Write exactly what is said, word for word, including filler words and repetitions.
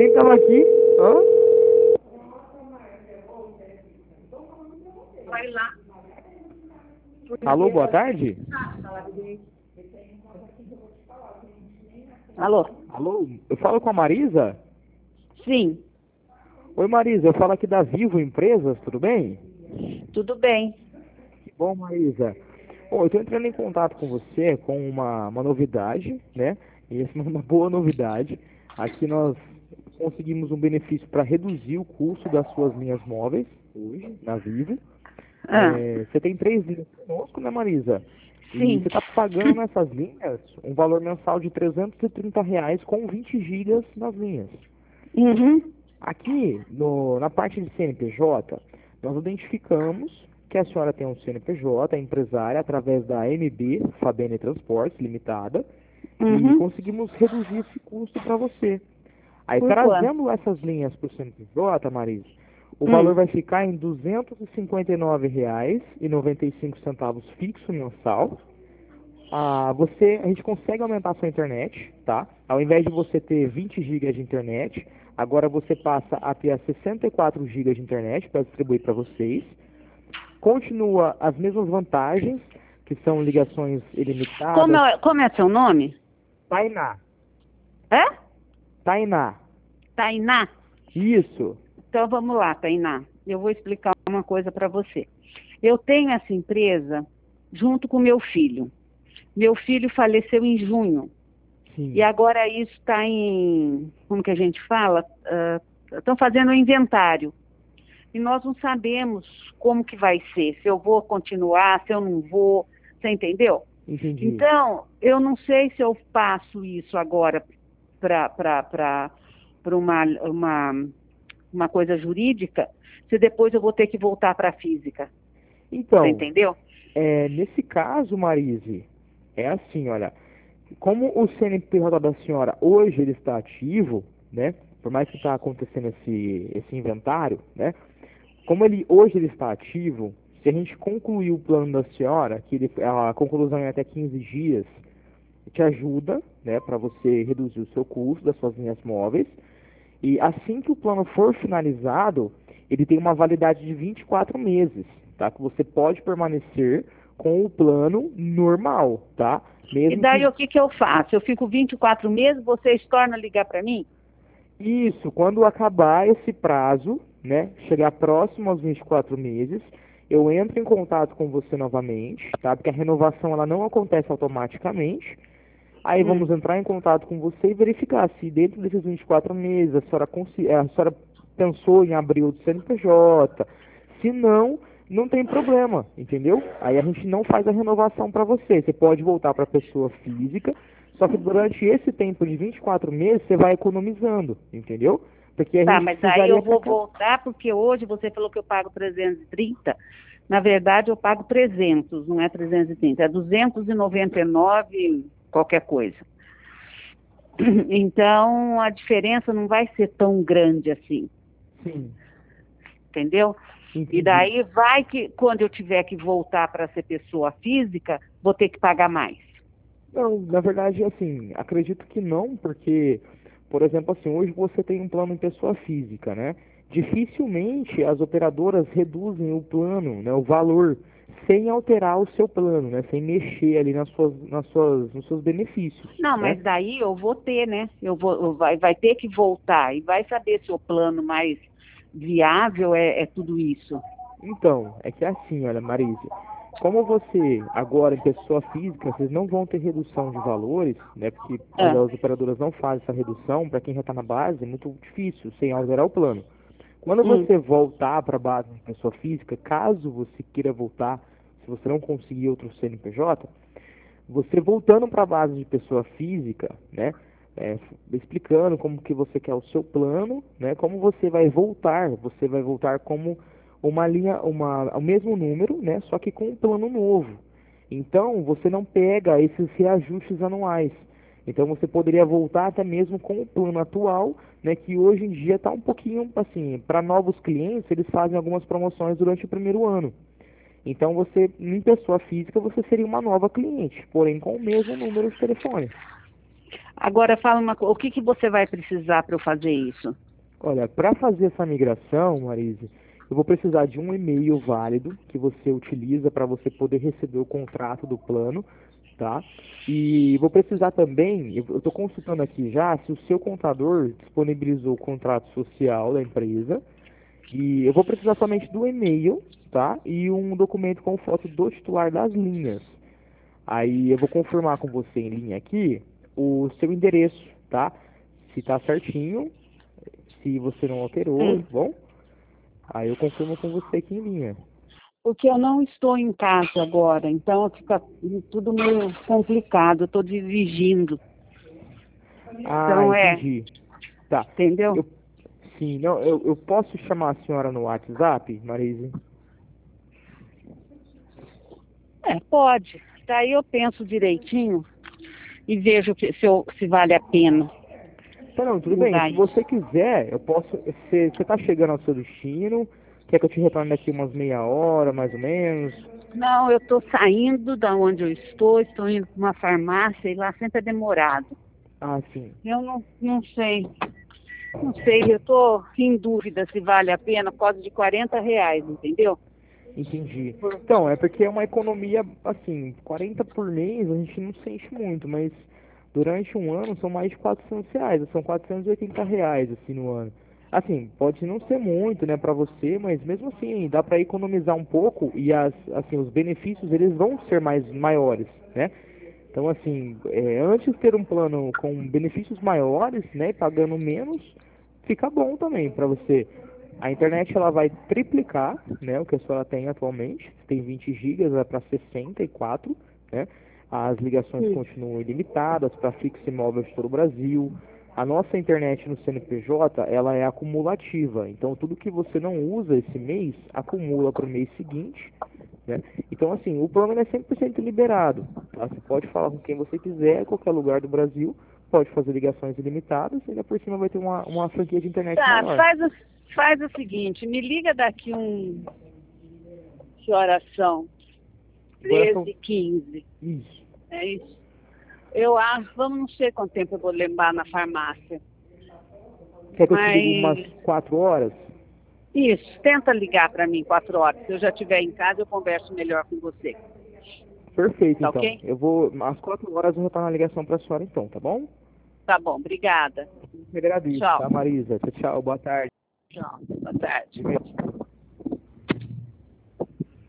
Quem tava aqui? Hã? Vai lá. Alô, boa tarde? Alô? Alô, eu falo com a Marisa? Sim, Oi, Marisa, eu falo aqui da Vivo Empresas, tudo bem? tudo bem. Que bom, Marisa. Bom, eu estou entrando em contato com você com uma, uma novidade, né? E essa é uma boa novidade. Aqui nós conseguimos um benefício para reduzir o custo das suas linhas móveis, hoje, na Vivo. Ah, É, você tem três linhas conosco, né, Marisa? E sim. você está pagando nessas linhas um valor mensal de trezentos e trinta reais com vinte gigas nas linhas. Uhum. Aqui, no- na parte de C N P J, nós identificamos que a senhora tem um C N P J, é empresária, através da M B Fabene Transportes Limitada, e Uhum. conseguimos reduzir esse custo para você. Aí, Por quanto? trazendo essas linhas para o C N P J, Marisa, o valor Hum. vai ficar em duzentos e cinquenta e nove reais e noventa e cinco centavos fixo mensal. Ah, você, a gente consegue aumentar a sua internet, tá? Ao invés de você ter vinte gigas de internet, agora você passa a ter as sessenta e quatro gigas de internet para distribuir para vocês. Continua as mesmas vantagens, que são ligações Como ilimitadas. é, como é seu nome? Tainá, É? Tainá, Tainá? isso. Então vamos lá, Tainá. Eu vou explicar uma coisa para você. Eu tenho essa empresa junto com meu filho. Meu filho faleceu em junho. E Sim. agora isso está em, como que a gente fala? Estão fazendo o inventário. E nós não sabemos como que vai ser, se eu vou continuar, se eu não vou, você entendeu? Entendi. Então, eu não sei se eu passo isso agora para uma, uma, uma coisa jurídica, se depois eu vou ter que voltar para a física, você Então, entendeu? é, nesse caso, Marise, é assim, olha, como o C N P J da senhora hoje ele está ativo, né? Por mais que está acontecendo esse, esse inventário, né? Como ele hoje ele está ativo, se a gente concluir o plano da senhora, que ele, a conclusão é até quinze dias, te ajuda, né, para você reduzir o seu custo das suas linhas móveis. E assim que o plano for finalizado, ele tem uma validade de vinte e quatro meses, tá? Que você pode permanecer com o plano normal, tá? E Mesmo daí que o que, que eu faço? Eu fico vinte e quatro meses, vocês tornam a ligar para mim? isso, quando acabar esse prazo, né, chegar próximo aos vinte e quatro meses, eu entro em contato com você novamente, tá? Porque a renovação ela não acontece automaticamente. Aí Hum. vamos entrar em contato com você e verificar se dentro desses vinte e quatro meses a senhora, a senhora pensou em abrir o C N P J. Se não, não tem problema, entendeu? Aí a gente não faz a renovação para você. Você pode voltar para a pessoa física, só que durante esse tempo de vinte e quatro meses você vai economizando, entendeu? Porque a Tá, gente mas daí eu precisaria que a vou ca- voltar, porque hoje você falou que eu pago trezentos e trinta. Na verdade, eu pago trezentos, não é trezentos e trinta, é duzentos e noventa e nove qualquer coisa. Então, a diferença não vai ser tão grande assim, Sim, entendeu? E entendi. daí vai que, quando eu tiver que voltar para ser pessoa física, vou ter que pagar mais. Não, na verdade, assim, acredito que não, porque, por exemplo, assim, hoje você tem um plano em pessoa física, né? Dificilmente as operadoras reduzem o plano, né, o valor, sem alterar o seu plano, né? Sem mexer ali nas suas, nas suas, nos seus benefícios, Não, né? mas daí eu vou ter, né? Eu vou, eu vai, vai ter que voltar e vai saber se o plano mais viável é, é tudo isso. Então, é que é assim, olha, Marise, como você agora em pessoa física, vocês não vão ter redução de valores, né? Porque as, É. as operadoras não fazem essa redução, para quem já está na base, é muito difícil, sem alterar o plano. Quando Hum. você voltar para a base de pessoa física, caso você queira voltar, se você não conseguir outro C N P J, você voltando para a base de pessoa física, né, é, explicando como que você quer o seu plano, né, como você vai voltar, você vai voltar como uma linha, uma, o mesmo número, né, só que com um plano novo. Então, você não pega esses reajustes anuais. Então, você poderia voltar até mesmo com o plano atual, né, que hoje em dia está um pouquinho assim, para novos clientes, eles fazem algumas promoções durante o primeiro ano. Então, você, em pessoa física, você seria uma nova cliente, porém com o mesmo número de telefone. Agora fala uma coisa, o que, que você vai precisar para eu fazer isso? Olha, para fazer essa migração, Marise, eu vou precisar de um e-mail válido que você utiliza para você poder receber o contrato do plano, tá? E vou precisar também, eu estou consultando aqui já, se o seu contador disponibilizou o contrato social da empresa, e eu vou precisar somente do e-mail, tá? E um documento com foto do titular das linhas. Aí eu vou confirmar com você em linha aqui o seu endereço, tá? Se tá certinho, se você não alterou, Hum. tá bom? Aí eu confirmo com você aqui em linha. Porque eu não estou em casa agora, então fica tudo meio complicado, eu estou dirigindo. Ah, Então é, entendi. Tá. entendeu? Eu, sim, não, eu, eu posso chamar a senhora no WhatsApp, Marise? É, pode. Daí eu penso direitinho e vejo que- se, eu- se vale a pena Tá, não, tudo bem. mudar Se isso. você quiser, eu posso. Você você tá chegando ao seu destino? Quer que eu te retorne daqui umas meia hora, mais ou menos? Não, eu estou saindo da onde eu estou, estou indo para uma farmácia e lá sempre é demorado. Ah, sim. Eu não, não sei, não sei, eu estou em dúvida se vale a pena por causa de quarenta reais, entendeu? Entendi. Por- Então, é porque é uma economia, assim, quarenta por mês a gente não sente muito, mas durante um ano são mais de quatrocentos reais, são quatrocentos e oitenta reais, assim, no ano. Assim, pode não ser muito, né, para você, mas mesmo assim, dá para economizar um pouco e as, assim, os benefícios, eles vão ser mais maiores, né? Então, assim, é, antes de ter um plano com benefícios maiores, né, pagando menos, fica bom também para você. A internet ela vai triplicar, né, o que a senhora tem atualmente. Você tem vinte gigas, vai para sessenta e quatro, né? As ligações Hum. continuam ilimitadas para fixo e móvel de todo o Brasil. A nossa internet no C N P J, ela é acumulativa. Então, tudo que você não usa esse mês, acumula para o mês seguinte, né? Então, assim, o plano é cem por cento liberado, tá? Você pode falar com quem você quiser, em qualquer lugar do Brasil, pode fazer ligações ilimitadas e ainda por cima vai ter uma, uma franquia de internet Tá, maior. faz o, faz o seguinte, me liga daqui um, que horas são? Agora são... treze e quinze, Isso. é isso? Eu acho, vamos, não sei quanto tempo eu vou levar na farmácia, Quer que eu te ligue umas mas quatro horas? isso, tenta ligar para mim quatro horas, se eu já estiver em casa eu converso melhor com você, Perfeito, tá então. ok? Eu vou... Às quatro horas eu vou estar na ligação para a senhora, então, tá bom? Tá bom, obrigada. Eu agradeço, Tchau. tá, Marisa? Tchau, tchau. Boa tarde. Tchau, boa tarde. Divertido.